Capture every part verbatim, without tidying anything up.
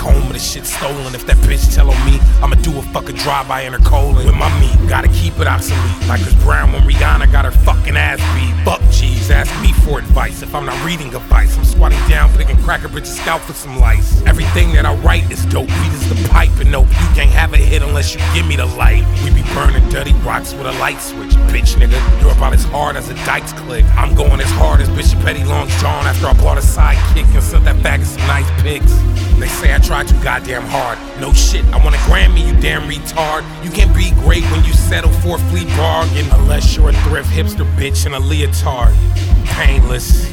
home with the shit stolen. If that bitch tell on me, I'ma do a fucking drive-by in her colon. With my meat, gotta keep it obsolete. Like Chris Brown when Rihanna got her fucking ass beat. Fuck G's, ask me for advice. If I'm not reading advice, I'm squatting down, picking cracker bitches scalp for some lice. Everything that I write is dope, weed is the pipe. And no, you can't have a hit unless you give me the light. We be burning dirty rocks with a light switch, bitch nigga. You're about as hard as a Dykes click. I'm going as hard as Bishop Petty Long's John after I bought a sidekick and sent that bag of some nice pics. They say I tried too goddamn hard. No shit, I want a Grammy, you damn retard. You can't be great when you settle for a flea bargain, unless you're a thrift hipster bitch in a leotard. Painless.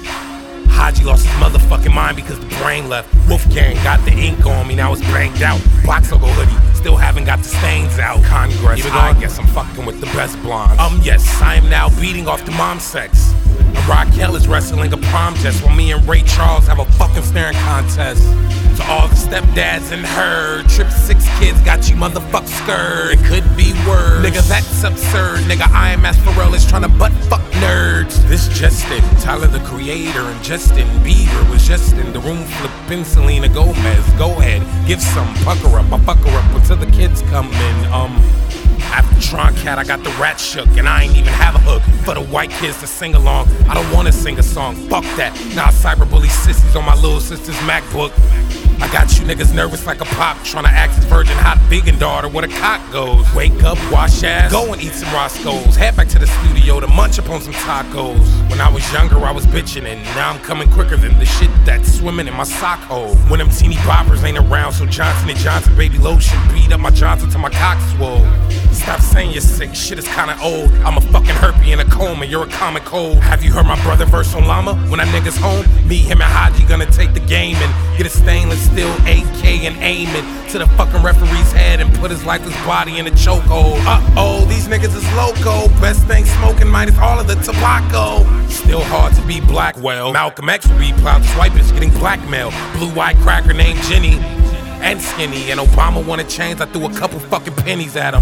Haji lost his motherfucking mind because the brain left. Wolfgang got the ink on me, now it's banged out. Box logo hoodie, still haven't got the stains out. Congress, I guess I'm fucking with the best blondes. Um, yes, I am now beating off the mom sex. And Raquel is wrestling a prom test while me and Ray Charles have a fucking staring contest. To all the stepdads and her, trip six kids got you motherfuckers scared. It could be worse. Nigga, that's absurd. Nigga, I am as Pharrell is trying to butt fuck nerds. This just in, Tyler the Creator and Justin Bieber was just in the room flipping Selena Gomez. Go ahead, give some, pucker up, I fuck her up until the kids come in. Um, After Tron Cat, I got the rat shook, and I ain't even have a hook for the white kids to sing along. I don't wanna sing a song, fuck that. Now I cyberbully sissies on my little sister's MacBook. I got you niggas nervous like a pop, tryna ask his virgin hot vegan daughter where the cock goes. Wake up, wash ass, go and eat some Roscoe's. Head back to the studio to munch up on some tacos. When I was younger, I was bitching, and now I'm coming quicker than the shit that's swimming in my sock hole. When them teeny boppers ain't around, so Johnson and Johnson baby lotion beat up my Johnson till my cock swole. Stop saying you're sick, shit is kinda old. I'm a fucking herpy in a coma, you're a comic cold. Have you heard my brother verse on Llama? When that nigga's home, me, him, and Haji gonna take the game and get a stainless steel A K and aim it to the fucking referee's head and put his lifeless body in a chokehold. Uh-oh, these niggas is loco. Best thing smoking minus all of the tobacco. Still hard to be black, well, Malcolm X will be plowed swipers getting blackmail. Blue-eyed cracker named Jenny and skinny, and Obama wanted change, I threw a couple fucking pennies at him.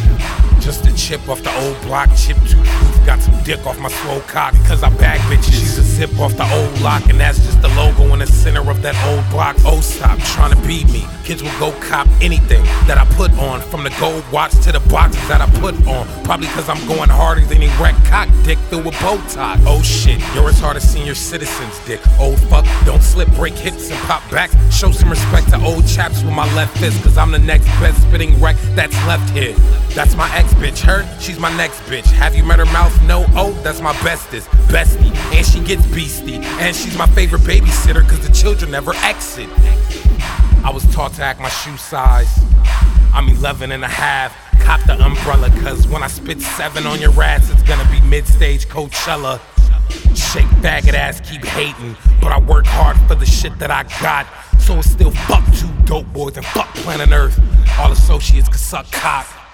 Just a chip off the old block, chip too proof, got some dick off my swole cock, cause I bag bitches. She's a zip off the old lock, and that's just the logo in the center of that old block. Oh, stop trying to beat me. Kids will go cop anything that I put on, from the gold watch to the boxes that I put on. Probably cause I'm going harder than a wreck cock dick filled with Botox. Oh shit, you're as hard as senior citizens, dick. Old fuck, don't slip, break hips and pop back. Show some respect to old chaps with my left fist, cause I'm the next best spitting wreck that's left here. That's my ex bitch, her, she's my next bitch. Have you met her mouth? No, oh, that's my bestest, bestie. And she gets beastie, and she's my favorite babysitter, cause the children never exit. I was taught to act my shoe size. I'm eleven and a half, cop the umbrella, cause when I spit seven on your ass, it's gonna be mid-stage Coachella. Shake faggot ass, keep hating, but I work hard for the shit that I got. So it's still fuck two dope boys and fuck planet Earth. All associates can suck cock.